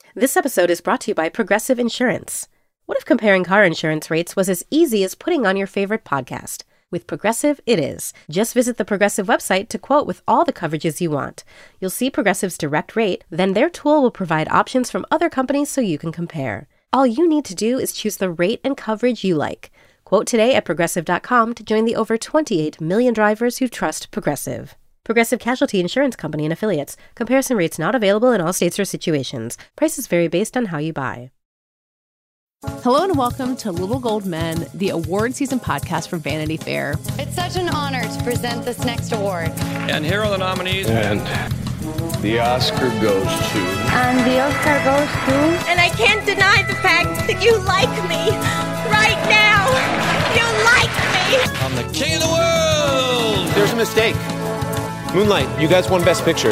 This episode is brought to you by Progressive Insurance. What if comparing car insurance rates was as easy as putting on your favorite podcast? With Progressive, it is. Just visit the Progressive website to quote with all the coverages you want. You'll see Progressive's direct rate, then their tool will provide options from other companies so you can compare. All you need to do is choose the rate and coverage you like. Quote today at Progressive.com to join the over 28 million drivers who trust Progressive. Progressive Casualty Insurance Company and Affiliates. Comparison rates not available in all states or situations. Prices vary based on how you buy. Hello and welcome to Little Gold Men, the award season podcast from Vanity Fair. It's such an honor to present this next award. And here are the nominees. And the Oscar goes to... And the Oscar goes to... And I can't deny the fact that you like me. Right now. You like me. I'm the king of the world. There's a mistake. Moonlight, you guys won Best Picture.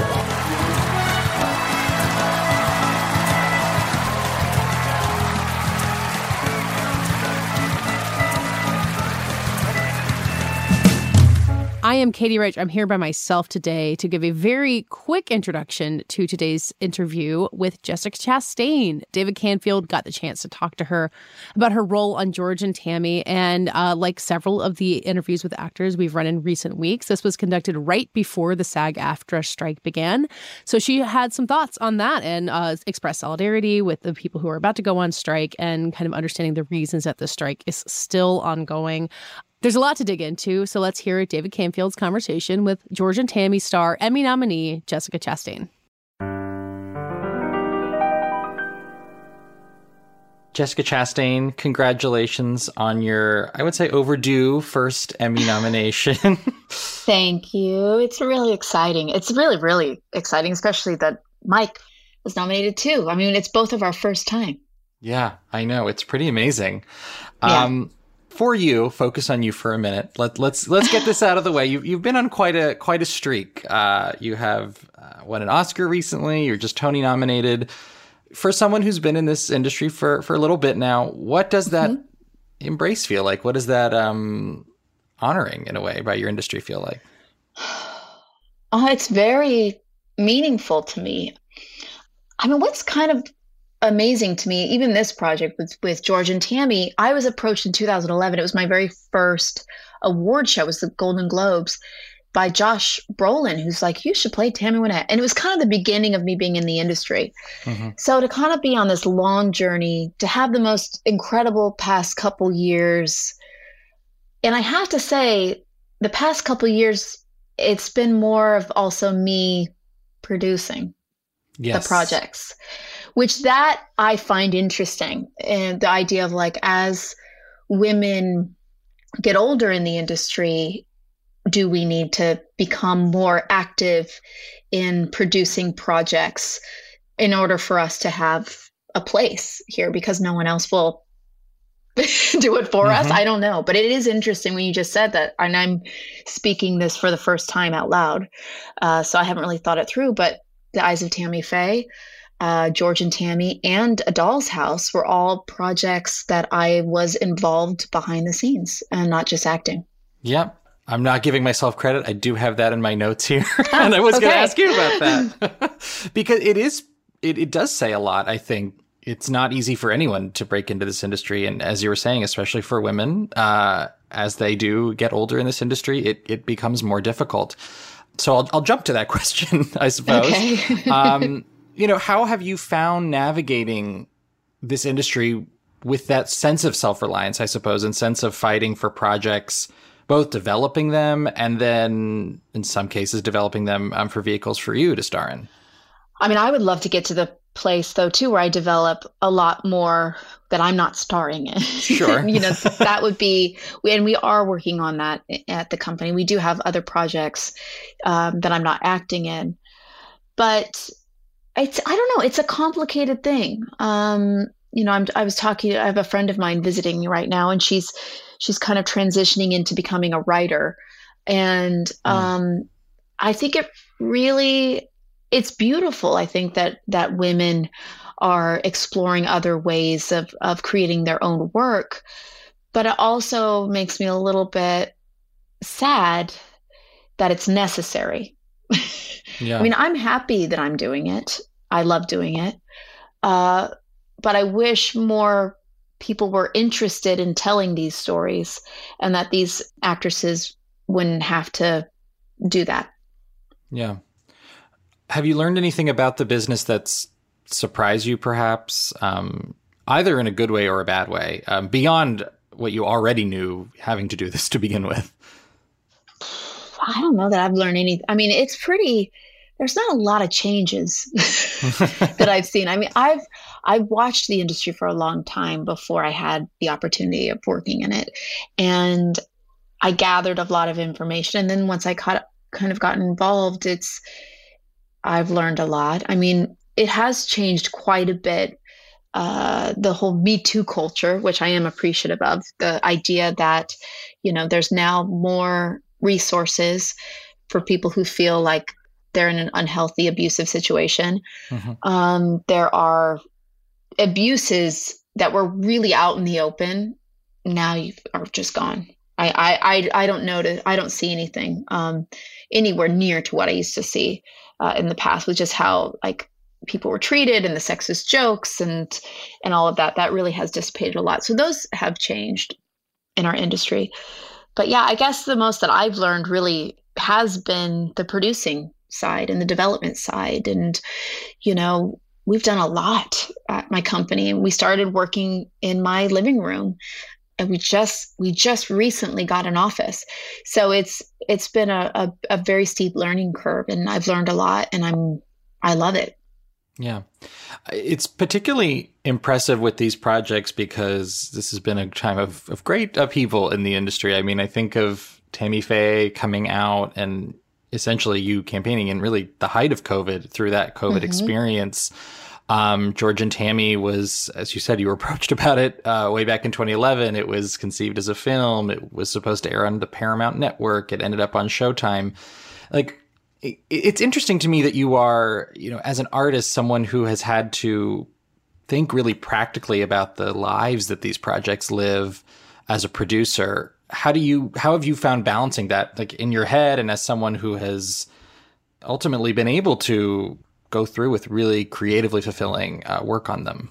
I am Katie Rich. I'm here by myself today to give a very quick introduction to today's interview with Jessica Chastain. David Canfield got the chance to talk to her about her role on George and Tammy. And like several of the interviews with actors we've run in recent weeks, this was conducted right before the SAG-AFTRA strike began. So she had some thoughts on that and expressed solidarity with the people who are about to go on strike and kind of understanding the reasons that the strike is still ongoing. There's a lot to dig into, so let's hear David Canfield's conversation with George and Tammy star, Emmy nominee Jessica Chastain. Jessica Chastain, congratulations on your, I would say, overdue first Emmy nomination. Thank you. It's really exciting. It's really, really exciting, especially that Mike was nominated too. I mean, it's both of our first time. Yeah, I know. It's pretty amazing. Yeah. For you, focus on you for a minute. Let's get this out of the way. You've been on quite a streak. You have won an Oscar recently. You're just Tony nominated. For someone who's been in this industry for a little bit now, what does that embrace feel like? What does that honoring in a way by your industry feel like? It's very meaningful to me. I mean, what's kind of amazing to me, even this project with George and Tammy, I was approached in 2011. It was my very first award show. It was the Golden Globes by Josh Brolin, who's like, you should play Tammy Wynette. And it was kind of the beginning of me being in the industry. Mm-hmm. So to kind of be on this long journey, to have the most incredible past couple years. And I have to say, the past couple years, it's been more of also me producing the projects. Which that I find interesting. And the idea of like, as women get older in the industry, do we need to become more active in producing projects in order for us to have a place here? Because no one else will do it for us. I don't know. But it is interesting when you just said that. And I'm speaking this for the first time out loud. So I haven't really thought it through. But The Eyes of Tammy Faye, George and Tammy, and A Doll's House were all projects that I was involved behind the scenes and not just acting. Yep. I'm not giving myself credit. I do have that in my notes here. And I was going to ask you about that. Because it does say a lot, I think. It's not easy for anyone to break into this industry. And as you were saying, especially for women, as they do get older in this industry, it becomes more difficult. So I'll jump to that question, I suppose. Okay. How have you found navigating this industry with that sense of self-reliance, I suppose, and sense of fighting for projects, both developing them and then, in some cases, developing them for vehicles for you to star in? I mean, I would love to get to the place, though, too, where I develop a lot more that I'm not starring in. Sure. That would be, and we are working on that at the company. We do have other projects that I'm not acting in. But I don't know. It's a complicated thing. I have a friend of mine visiting me right now, and she's kind of transitioning into becoming a writer. And I think it's beautiful. I think that women are exploring other ways of creating their own work, but it also makes me a little bit sad that it's necessary. Yeah. I mean, I'm happy that I'm doing it. I love doing it. But I wish more people were interested in telling these stories, and that these actresses wouldn't have to do that. Yeah. Have you learned anything about the business that's surprised you, perhaps, either in a good way or a bad way, beyond what you already knew having to do this to begin with? I don't know that I've learned anything. I mean, there's not a lot of changes that I've seen. I mean, I've watched the industry for a long time before I had the opportunity of working in it. And I gathered a lot of information. And then once I kind of got involved, I've learned a lot. I mean, it has changed quite a bit. The whole Me Too culture, which I am appreciative of, the idea that, there's now more resources for people who feel like they're in an unhealthy, abusive situation. Mm-hmm. There are abuses that were really out in the open. Now are just gone. I don't notice. I don't see anything anywhere near to what I used to see in the past, with just how people were treated and the sexist jokes and all of that. That really has dissipated a lot. So those have changed in our industry. But yeah, I guess the most that I've learned really has been the producing side and the development side. And, we've done a lot at my company, and we started working in my living room, and we just recently got an office. So it's been a very steep learning curve, and I've learned a lot, and I love it. Yeah. It's particularly impressive with these projects because this has been a time of great upheaval in the industry. I mean, I think of Tammy Faye coming out and essentially you campaigning in really the height of COVID through that COVID experience. George and Tammy was, as you said, you were approached about it way back in 2011. It was conceived as a film. It was supposed to air on the Paramount Network. It ended up on Showtime. It's interesting to me that you are, as an artist, someone who has had to think really practically about the lives that these projects live as a producer. How have you found balancing that, in your head, and as someone who has ultimately been able to go through with really creatively fulfilling work on them?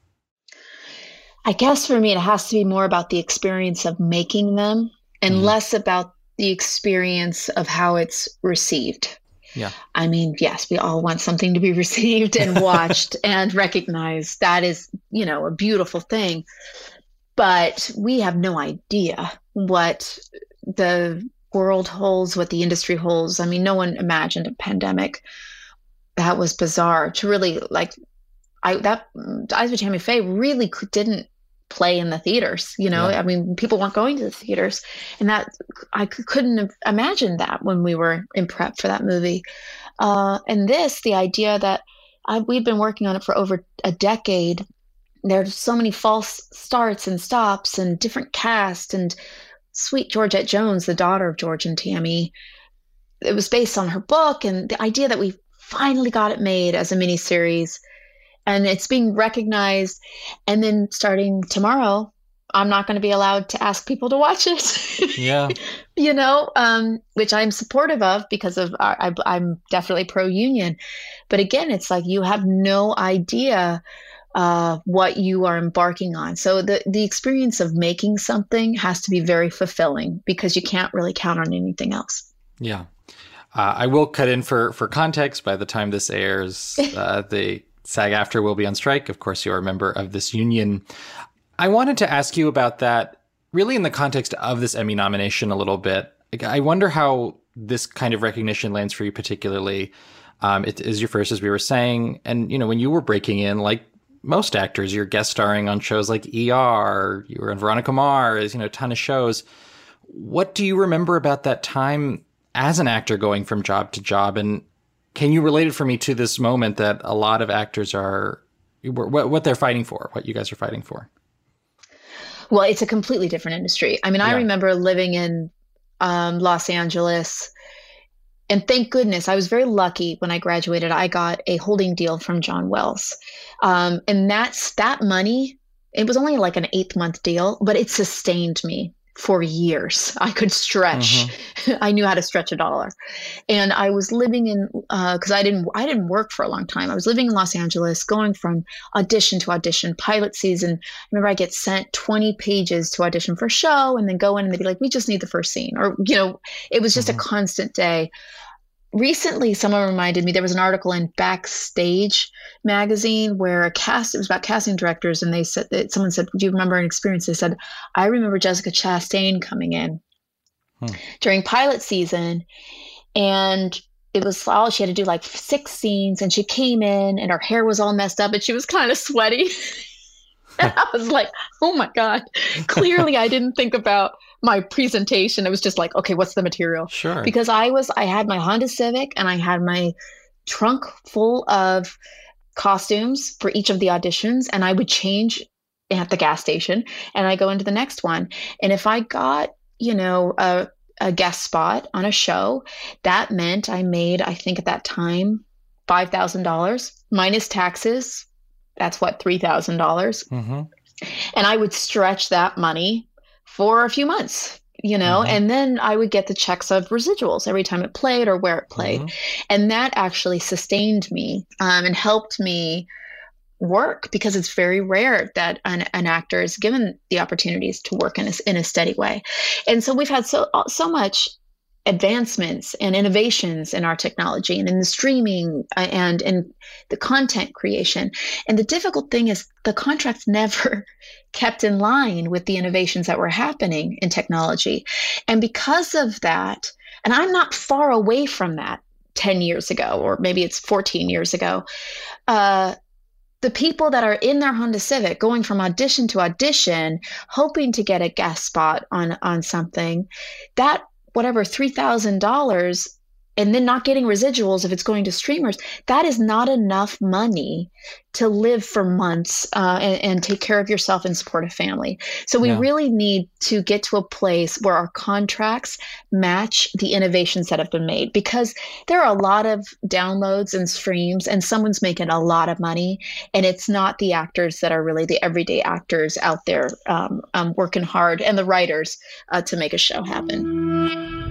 I guess for me, it has to be more about the experience of making them and less about the experience of how it's received. Yeah. I mean, yes, we all want something to be received and watched and recognized. That is, a beautiful thing. But we have no idea what the world holds, what the industry holds. I mean, no one imagined a pandemic. That was bizarre to really Eyes of Tammy Faye really didn't play in the theaters, Yeah. I mean, people weren't going to the theaters, and that I couldn't have imagined that when we were in prep for that movie. And the idea that we'd been working on it for over a decade. There's so many false starts and stops and different cast, and sweet Georgette Jones, the daughter of George and Tammy. It was based on her book, and the idea that we finally got it made as a miniseries, and it's being recognized. And then starting tomorrow, I'm not going to be allowed to ask people to watch it. Yeah. Which I'm supportive of because of I'm definitely pro-union. But again, it's you have no idea what you are embarking on. So the experience of making something has to be very fulfilling because you can't really count on anything else. Yeah. I will cut in for context. By the time this airs, the SAG-AFTRA will be on strike. Of course, you're a member of this union. I wanted to ask you about that really in the context of this Emmy nomination a little bit. I wonder how this kind of recognition lands for you particularly. It is your first, as we were saying. And, when you were breaking in, like most actors, you're guest starring on shows like ER, you were in Veronica Mars, a ton of shows. What do you remember about that time as an actor going from job to job? And can you relate it for me to this moment that a lot of actors are, what they're fighting for, what you guys are fighting for? Well, it's a completely different industry. I mean, I remember living in Los Angeles, and thank goodness, I was very lucky when I graduated. I got a holding deal from John Wells. And that money, it was only like an 8-month deal, but it sustained me for years. I could stretch. I knew how to stretch $1. And I was living in, cause I didn't work for a long time. I was living in Los Angeles, going from audition to audition, pilot season. I remember I get sent 20 pages to audition for a show and then go in and they'd be like, we just need the first scene. Or, it was just a constant day. Recently, someone reminded me, there was an article in Backstage magazine where it was about casting directors. And they said that someone said, do you remember an experience? They said, I remember Jessica Chastain coming in during pilot season. And it was all, she had to do like 6 scenes. And she came in and her hair was all messed up and she was kind of sweaty. And I was like, oh my God, clearly I didn't think about my presentation. It was just like, okay, what's the material? Sure. Because I had my Honda Civic and I had my trunk full of costumes for each of the auditions. And I would change at the gas station and I go into the next one. And if I got, a guest spot on a show, that meant I made, I think at that time, $5,000 minus taxes. That's what, $3,000. And I would stretch that money for a few months, and then I would get the checks of residuals every time it played or where it played. And that actually sustained me and helped me work, because it's very rare that an actor is given the opportunities to work in a steady way. And so we've had so much advancements and innovations in our technology and in the streaming and in the content creation. And the difficult thing is the contracts never kept in line with the innovations that were happening in technology. And because of that, and I'm not far away from that 10 years ago, or maybe it's 14 years ago, the people that are in their Honda Civic going from audition to audition, hoping to get a guest spot on something, that whatever, $3,000, and then not getting residuals if it's going to streamers, that is not enough money to live for months and take care of yourself and support a family. So we really need to get to a place where our contracts match the innovations that have been made, because there are a lot of downloads and streams and someone's making a lot of money, and it's not the actors that are really the everyday actors out there working hard, and the writers to make a show happen.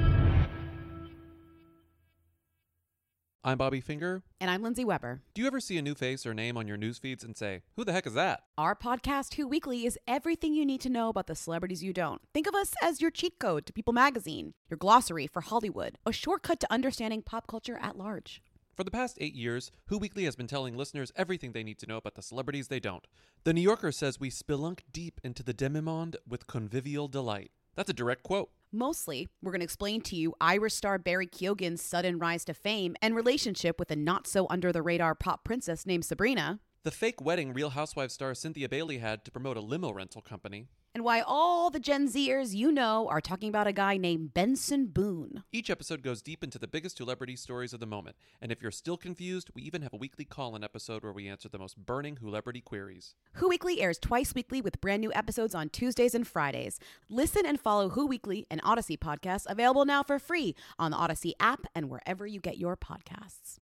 I'm Bobby Finger. And I'm Lindsay Weber. Do you ever see a new face or name on your news feeds and say, who the heck is that? Our podcast, Who Weekly, is everything you need to know about the celebrities you don't. Think of us as your cheat code to People Magazine, your glossary for Hollywood, a shortcut to understanding pop culture at large. For the past 8 years, Who Weekly has been telling listeners everything they need to know about the celebrities they don't. The New Yorker says we spelunk deep into the demi-monde with convivial delight. That's a direct quote. Mostly, we're going to explain to you Irish star Barry Keoghan's sudden rise to fame and relationship with a not-so-under-the-radar pop princess named Sabrina. The fake wedding Real Housewives star Cynthia Bailey had to promote a limo rental company. And why all the Gen Zers you know are talking about a guy named Benson Boone. Each episode goes deep into the biggest celebrity stories of the moment. And if you're still confused, we even have a weekly call-in episode where we answer the most burning Who-lebrity queries. Who Weekly airs twice weekly with brand new episodes on Tuesdays and Fridays. Listen and follow Who Weekly, an Odyssey podcast, available now for free on the Odyssey app and wherever you get your podcasts.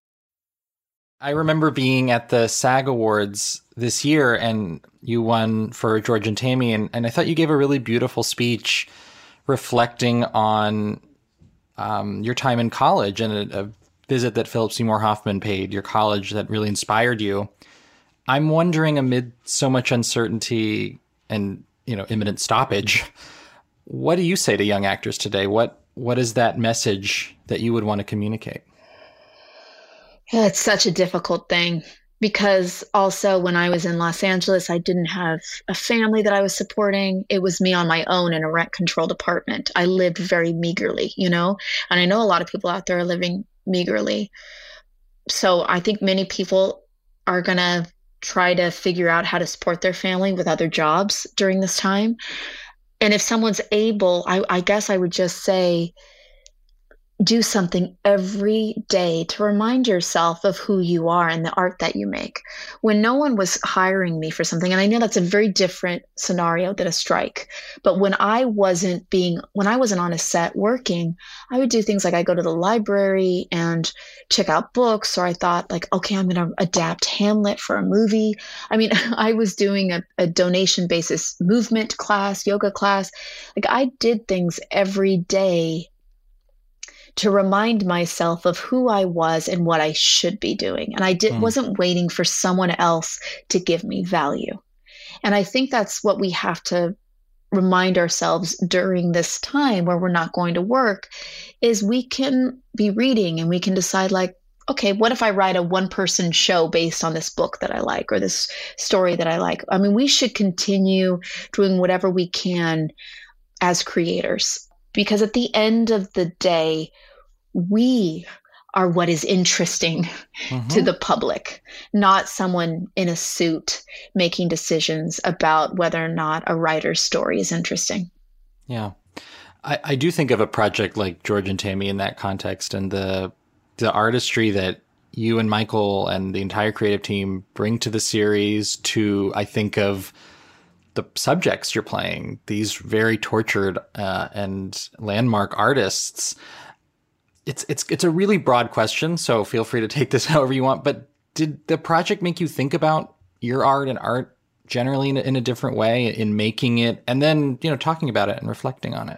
I remember being at the SAG Awards this year, and you won for George and Tammy, and I thought you gave a really beautiful speech reflecting on your time in college and a visit that Philip Seymour Hoffman paid, your college that really inspired you. I'm wondering, amid so much uncertainty and imminent stoppage, what do you say to young actors today? What is that message that you would want to communicate? Yeah, it's such a difficult thing, because also when I was in Los Angeles, I didn't have a family that I was supporting. It was me on my own in a rent-controlled apartment. I lived very meagerly, and I know a lot of people out there are living meagerly. So I think many people are going to try to figure out how to support their family with other jobs during this time. And if someone's able, I guess I would just say, do something every day to remind yourself of who you are and the art that you make. When no one was hiring me for something, and I know that's a very different scenario than a strike, but when I wasn't on a set working, I would do things like I go to the library and check out books, or I thought like, okay, I'm going to adapt Hamlet for a movie. I mean, I was doing a donation basis movement class, yoga class. Like I did things every day to remind myself of who I was and what I should be doing. And I wasn't waiting for someone else to give me value. And I think that's what we have to remind ourselves during this time where we're not going to work, is we can be reading and we can decide like, okay, what if I write a one-person show based on this book that I like or this story that I like? I mean, we should continue doing whatever we can as creators, because at the end of the day, we are what is interesting to the public, not someone in a suit making decisions about whether or not a writer's story is interesting. Yeah. I do think of a project like George and Tammy in that context, and the artistry that you and Michael and the entire creative team bring to the series. To, I think of the subjects you're playing, these very tortured and landmark artists. It's a really broad question, so feel free to take this however you want. But did the project make you think about your art and art generally in a different way in making it, and then, you know, talking about it and reflecting on it?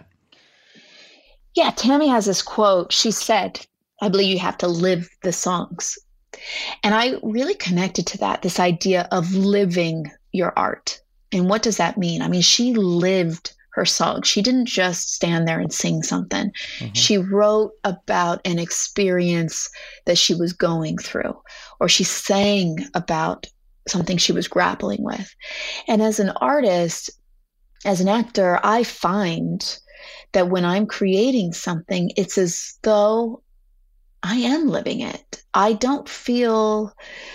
Yeah, Tammy has this quote. She said, I believe you have to live the songs. And I really connected to that, this idea of living your art. And what does that mean? I mean, she lived her song. She didn't just stand there and sing something. She wrote about an experience that she was going through, or she sang about something she was grappling with. And as an artist, as an actor, I find that when I'm creating something, it's as though I am living it. I don't feel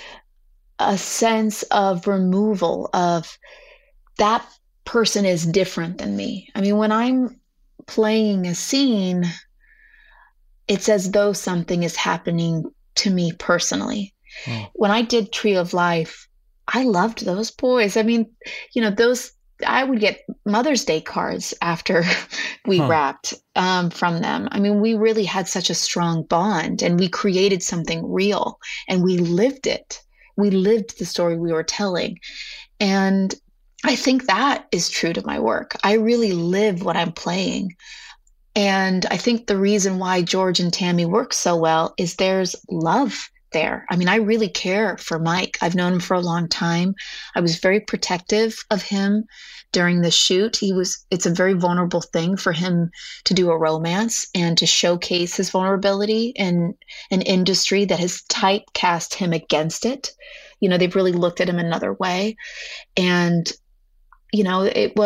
a sense of removal of that person is different than me. I mean, when I'm playing a scene, it's as though something is happening to me personally. When I did Tree of Life, I loved those boys. I mean, you know, I would get Mother's Day cards after we wrapped from them. I mean, we really had such a strong bond, and we created something real, and we lived it. We lived the story we were telling. And I think that is true to my work. I really live what I'm playing. And I think the reason why George and Tammy work so well is there's love there. I mean, I really care for Mike. I've known him for a long time. I was very protective of him during the shoot. It's a very vulnerable thing for him to do a romance and to showcase his vulnerability in an industry that has typecast him against it. You know, they've really looked at him another way. And, you know,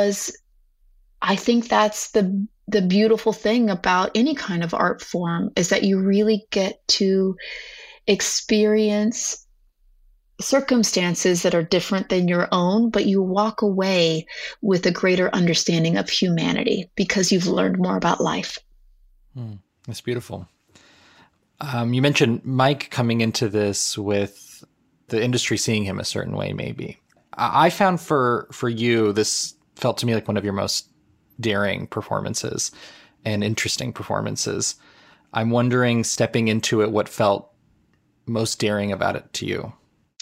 I think that's the beautiful thing about any kind of art form, is that you really get to experience circumstances that are different than your own, but you walk away with a greater understanding of humanity because you've learned more about life. That's beautiful. You mentioned Mike coming into this with the industry seeing him a certain way, maybe. I found for you, this felt to me like one of your most daring performances and interesting performances. I'm wondering, stepping into it, what felt most daring about it to you?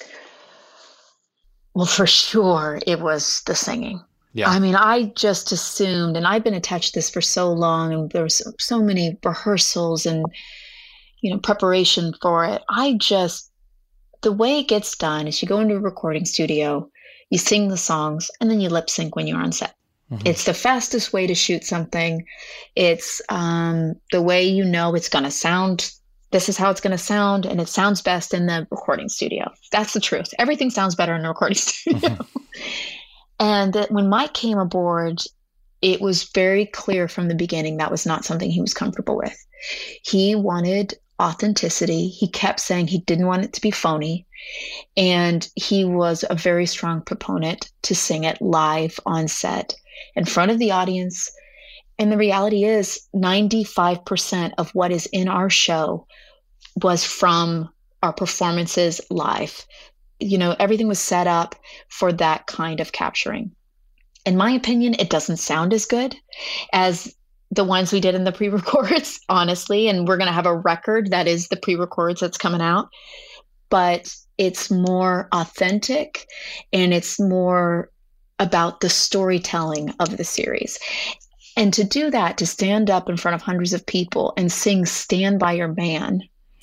Well, for sure, it was the singing. Yeah. I mean, I just assumed, and I've been attached to this for so long, and there was so many rehearsals and, you know, preparation for it. The way it gets done is you go into a recording studio, you sing the songs, and then you lip sync when you're on set. It's the fastest way to shoot something. It's the way you know it's going to sound. This is how it's going to sound, and it sounds best in the recording studio. That's the truth. Everything sounds better in the recording studio. And when Mike came aboard, it was very clear from the beginning that was not something he was comfortable with. He wanted authenticity. He kept saying he didn't want it to be phony. And he was a very strong proponent to sing it live on set in front of the audience. And the reality is 95% of what is in our show was from our performances live. You know, everything was set up for that kind of capturing. In my opinion, it doesn't sound as good as the ones we did in the pre-records, honestly. And we're going to have a record that is the pre-records that's coming out. But it's more authentic and it's more about the storytelling of the series. And to do that, to stand up in front of hundreds of people and sing Stand By Your Man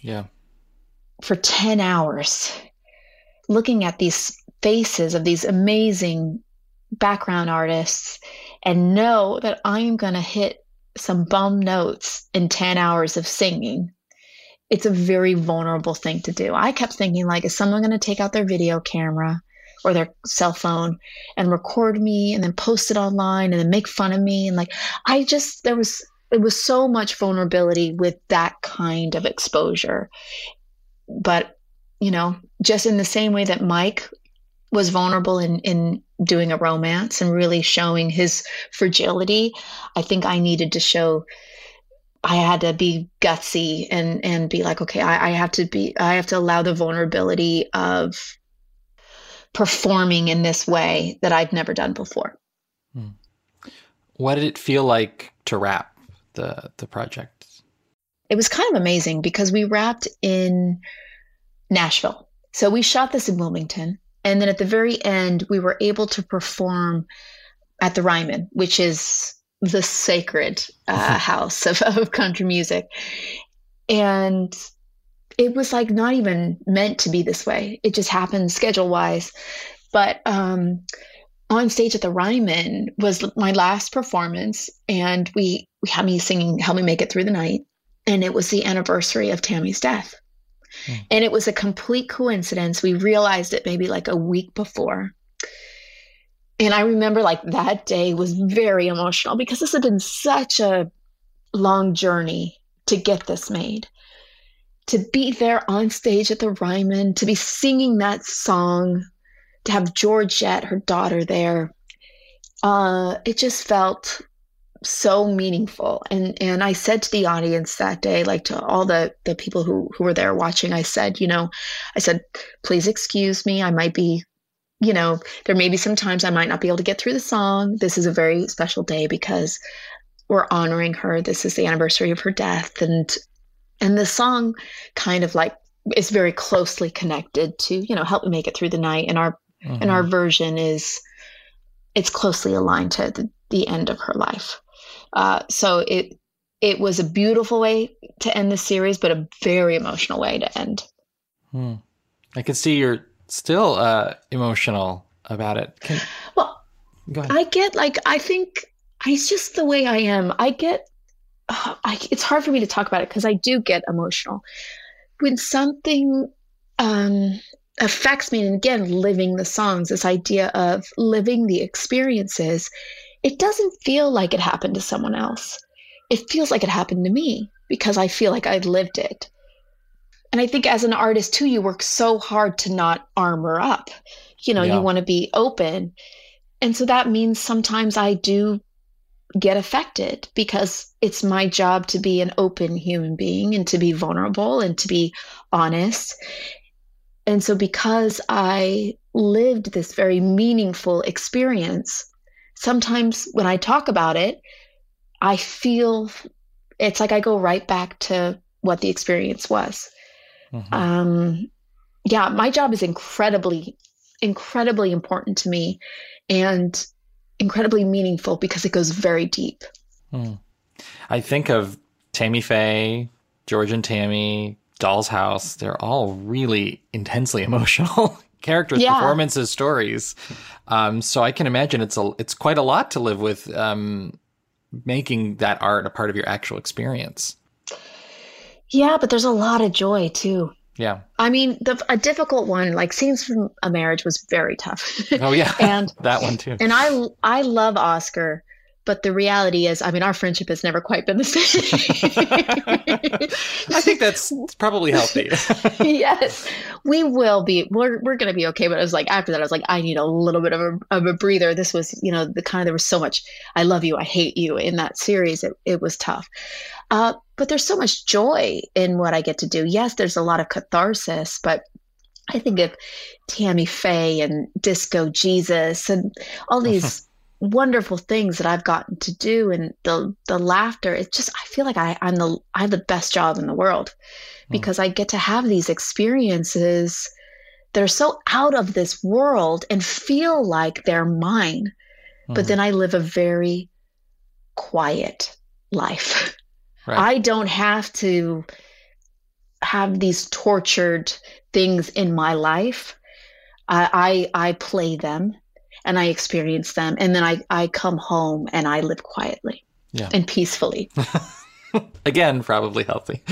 for 10 hours, looking at these faces of these amazing background artists and know that I'm going to hit some bum notes in 10 hours of singing. It's a very vulnerable thing to do. I kept thinking, like, is someone going to take out their video camera or their cell phone and record me and then post it online and then make fun of me? And like, it was so much vulnerability with that kind of exposure. But, you know, just in the same way that Mike was vulnerable in doing a romance and really showing his fragility, I think I needed to show, I had to be gutsy and be like, okay, I have to allow the vulnerability of performing in this way that I've never done before. What did it feel like to wrap the project? It was kind of amazing because we wrapped in Nashville. So we shot this in Wilmington. And then at the very end, we were able to perform at the Ryman, which is the sacred house of country music. And it was like not even meant to be this way. It just happened schedule-wise. But on stage at the Ryman was my last performance, and we had me singing Help Me Make It Through the Night. And it was the anniversary of Tammy's death. And it was a complete coincidence. We realized it maybe like a week before. And I remember like that day was very emotional because this had been such a long journey to get this made. To be there on stage at the Ryman, to be singing that song, to have Georgette, her daughter, there. It just felt so meaningful. And I said to the audience that day, like to all the people who were there watching, I said, please excuse me. I might be, there may be some times I might not be able to get through the song. This is a very special day because we're honoring her. This is the anniversary of her death. And the song kind of like is very closely connected to, Help Me Make It Through the Night. And our version it's closely aligned to the end of her life. So it was a beautiful way to end the series, but a very emotional way to end. I can see you're still emotional about it. Well, go ahead. I think it's just the way I am. It's hard for me to talk about it because I do get emotional. When something affects me, and again, living the songs, this idea of living the experiences, it doesn't feel like it happened to someone else. It feels like it happened to me because I feel like I lived it. And I think as an artist too, you work so hard to not armor up. You want to be open. And so that means sometimes I do get affected because it's my job to be an open human being and to be vulnerable and to be honest. And so because I lived this very meaningful experience, sometimes when I talk about it, I feel it's like I go right back to what the experience was. My job is incredibly, incredibly important to me and incredibly meaningful because it goes very deep. I think of Tammy Faye, George and Tammy, Doll's House. They're all really intensely emotional characters, performances, stories. So I can imagine it's quite a lot to live with, making that art a part of your actual experience. Yeah, but there's a lot of joy too. Yeah. I mean, a difficult one, like Scenes from a Marriage, was very tough. Oh yeah. And that one too. And I love Oscar, But the reality is, I mean, our friendship has never quite been the same. I think that's probably healthy. Yes, we will be. We're going to be okay. But it was like, after that, I was like, I need a little bit of a breather. This was, there was so much, I love you, I hate you in that series. It was tough. But there's so much joy in what I get to do. Yes, there's a lot of catharsis, but I think of Tammy Faye and Disco Jesus and all these wonderful things that I've gotten to do, and the laughter. It's just, I feel like I have the best job in the world, because I get to have these experiences that are so out of this world and feel like they're mine. But then I live a very quiet life. Right. I don't have to have these tortured things in my life. I play them and I experience them. And then I come home and I live quietly and peacefully. Again, probably healthy.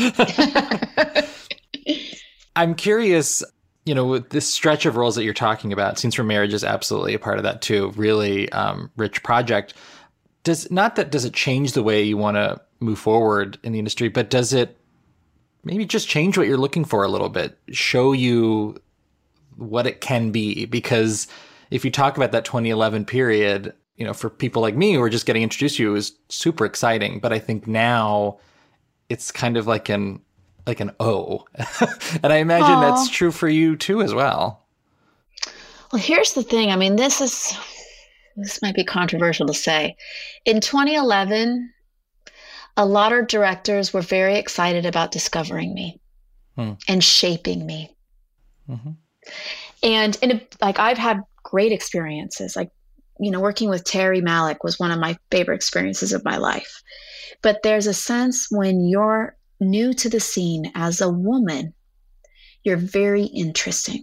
I'm curious, with this stretch of roles that you're talking about, Scenes from Marriage is absolutely a part of that too. Really rich project. Does it change the way you want to move forward in the industry, but does it maybe just change what you're looking for a little bit, show you what it can be? Because if you talk about that 2011 period, for people like me who are just getting introduced to you, it was super exciting. But I think now it's kind of like an O. And I imagine that's true for you too as well. Well, here's the thing. I mean, this might be controversial to say. In 2011, a lot of directors were very excited about discovering me and shaping me. Mm-hmm. And I've had great experiences. Working with Terry Malick was one of my favorite experiences of my life. But there's a sense when you're new to the scene as a woman, you're very interesting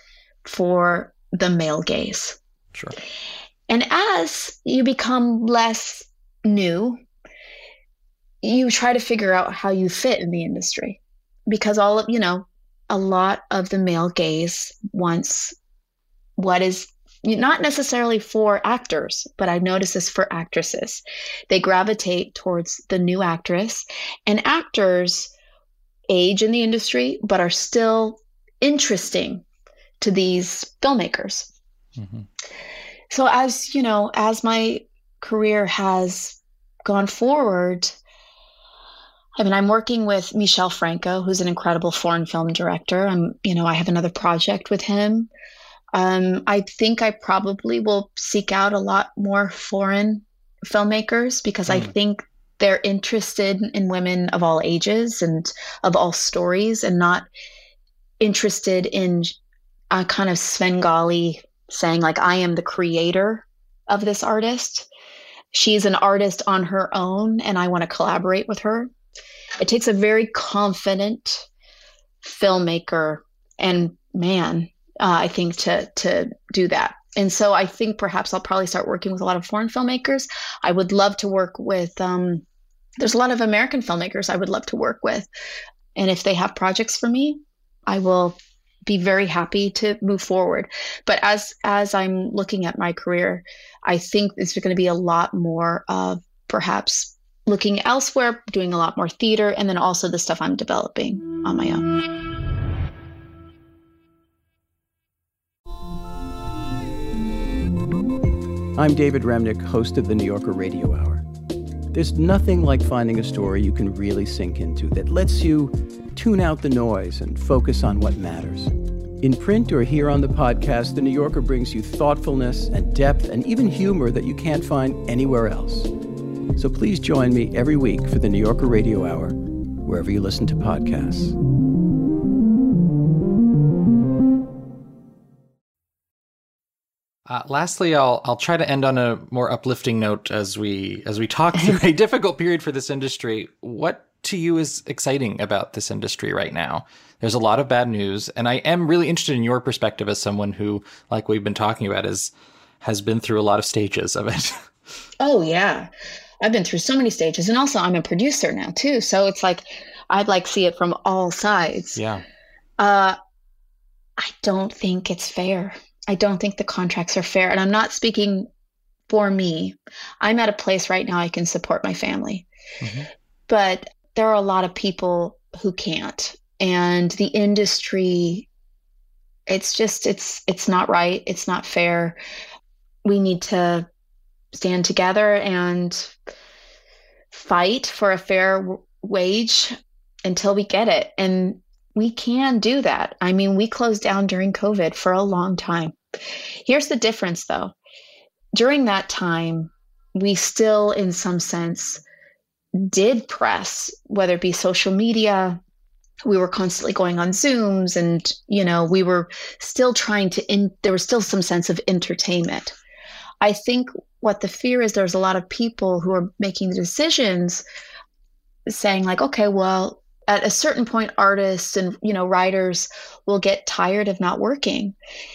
for the male gaze. Sure. And as you become less new, you try to figure out how you fit in the industry, because a lot of the male gaze wants what is not necessarily for actors, but I notice this for actresses. They gravitate towards the new actress, and actors age in the industry, but are still interesting to these filmmakers. Mm-hmm. So as my career has gone forward, I'm working with Michel Franco, who's an incredible foreign film director. I have another project with him. I think I probably will seek out a lot more foreign filmmakers, because I think they're interested in women of all ages and of all stories, and not interested in a kind of Svengali saying I am the creator of this artist. She's an artist on her own and I want to collaborate with her. It takes a very confident filmmaker and man, I think, to do that. And so I think perhaps I'll probably start working with a lot of foreign filmmakers. I would love to work with, there's a lot of American filmmakers I would love to work with. And if they have projects for me, I will be very happy to move forward. But as I'm looking at my career, I think it's going to be a lot more of perhaps looking elsewhere, doing a lot more theater, and then also the stuff I'm developing on my own. I'm David Remnick, host of the New Yorker Radio Hour. There's nothing like finding a story you can really sink into that lets you tune out the noise and focus on what matters. In print or here on the podcast, The New Yorker brings you thoughtfulness and depth and even humor that you can't find anywhere else. So please join me every week for the New Yorker Radio Hour, wherever you listen to podcasts. Lastly, I'll try to end on a more uplifting note as we talk through a difficult period for this industry. What to you is exciting about this industry right now? There's a lot of bad news, and I am really interested in your perspective as someone who, like we've been talking about, has been through a lot of stages of it. Oh, yeah. I've been through so many stages, and also I'm a producer now too. So it's I'd see it from all sides. Yeah. I don't think it's fair. I don't think the contracts are fair. And I'm not speaking for me, I'm at a place right now I can support my family. Mm-hmm. But there are a lot of people who can't. And the industry, it's not right. It's not fair. We need to stand together and fight for a fair wage until we get it. And we can do that. I mean, we closed down during COVID for a long time. Here's the difference, though. During that time, we still, in some sense, did press, whether it be social media. We were constantly going on Zooms and, we were still trying to, there was still some sense of entertainment. I think what the fear is, there's a lot of people who are making the decisions saying like, okay, well, at a certain point, artists and, writers will get tired of not working.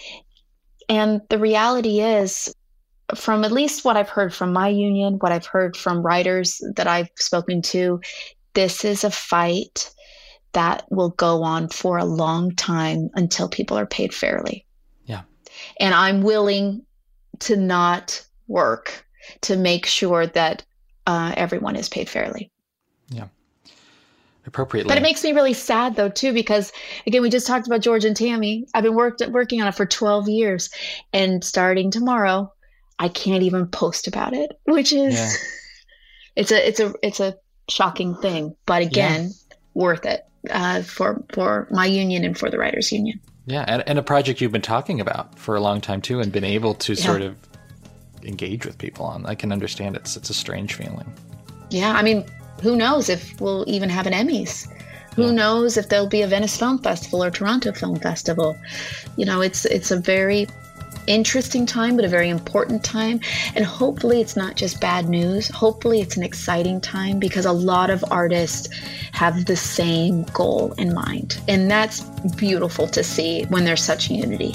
And the reality is, from at least what I've heard from my union, what I've heard from writers that I've spoken to, this is a fight that will go on for a long time until people are paid fairly. Yeah. And I'm willing to not work to make sure that everyone is paid fairly. Yeah. Appropriately. But it makes me really sad, though, too, because, again, we just talked about George and Tammy. I've been working on it for 12 years. And starting tomorrow, I can't even post about it, which is, it's a shocking thing. But again, worth it for my union and for the Writers Union. Yeah, and a project you've been talking about for a long time, too, and been able to sort of engage with people on. I can understand it's a strange feeling. Yeah, I mean, who knows if we'll even have an Emmys? Who knows if there'll be a Venice Film Festival or Toronto Film Festival? It's a very interesting time, but a very important time. And hopefully it's not just bad news. Hopefully it's an exciting time because a lot of artists have the same goal in mind. And that's beautiful to see when there's such unity.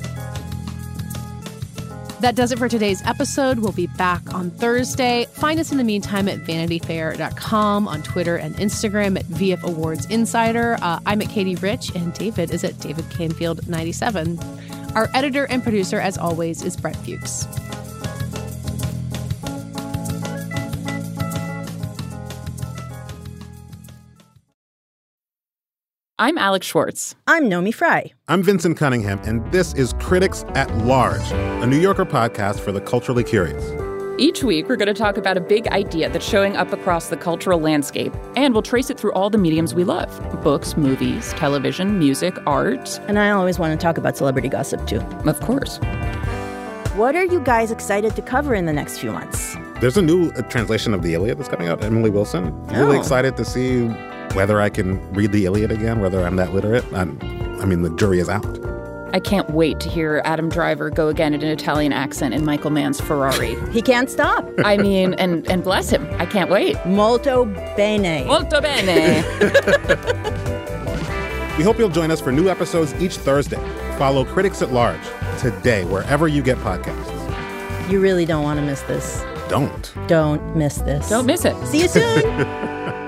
That does it for today's episode. We'll be back on Thursday. Find us in the meantime at vanityfair.com, on Twitter and Instagram at VF Awards Insider. I'm at Katie Rich, and David is at David Canfield 97. Our editor and producer, as always, is Brett Fuchs. I'm Alex Schwartz. I'm Nomi Fry. I'm Vincent Cunningham, and this is Critics at Large, a New Yorker podcast for the culturally curious. Each week, we're going to talk about a big idea that's showing up across the cultural landscape, and we'll trace it through all the mediums we love: books, movies, television, music, art. And I always want to talk about celebrity gossip, too. Of course. What are you guys excited to cover in the next few months? There's a new translation of the Iliad that's coming out, Emily Wilson. Really excited to see whether I can read the Iliad again, whether I'm that literate. I mean, the jury is out. I can't wait to hear Adam Driver go again in an Italian accent in Michael Mann's Ferrari. He can't stop. I mean, and bless him. I can't wait. Molto bene. Molto bene. We hope you'll join us for new episodes each Thursday. Follow Critics at Large today, wherever you get podcasts. You really don't want to miss this. Don't miss this. Don't miss it. See you soon.